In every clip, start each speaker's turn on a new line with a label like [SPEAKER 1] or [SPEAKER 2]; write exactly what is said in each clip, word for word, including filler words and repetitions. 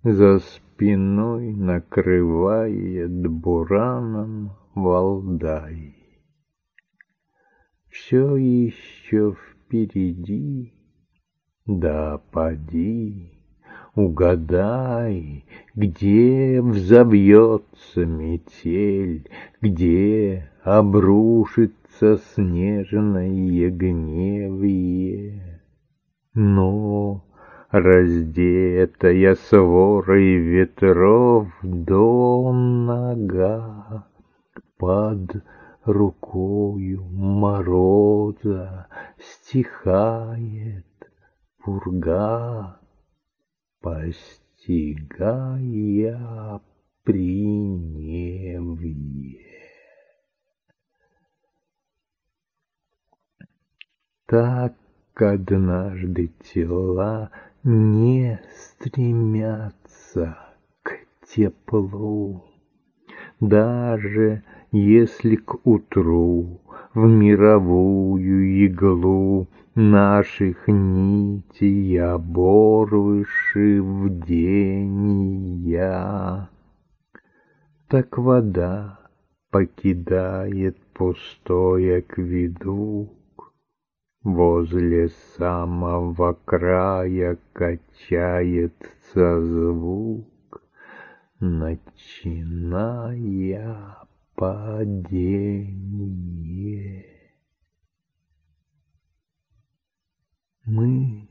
[SPEAKER 1] За спиной накрывает бураном Валдай. Все еще впереди, да поди, угадай, где взовьется метель, где обрушится снежное гневье. Но раздетая сворой ветров до нога, под рукою мороза стихает пурга, постигая приневье. Так однажды тела не стремятся к теплу, даже если к утру в мировую иглу наших нитей оборвыши вдения. Так вода покидает пустой акведук, возле самого края качается звук, начиная падение. Мы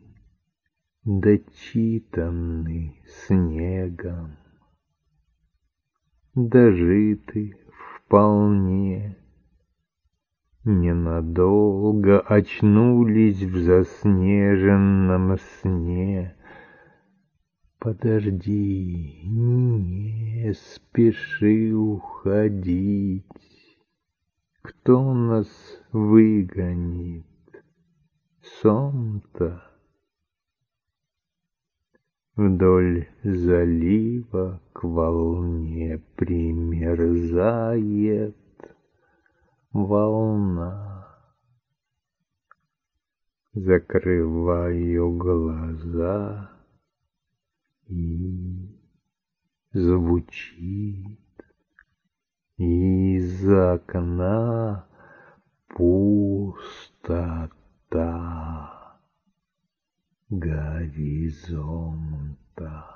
[SPEAKER 1] дочитаны снегом, дожиты вполне, ненадолго очнулись в заснеженном сне. Подожди, не спеши уходить. Кто нас выгонит? Сон-то. Вдоль залива к волне примерзает волна. Закрываю глаза, и звучит из окна пустота горизонта.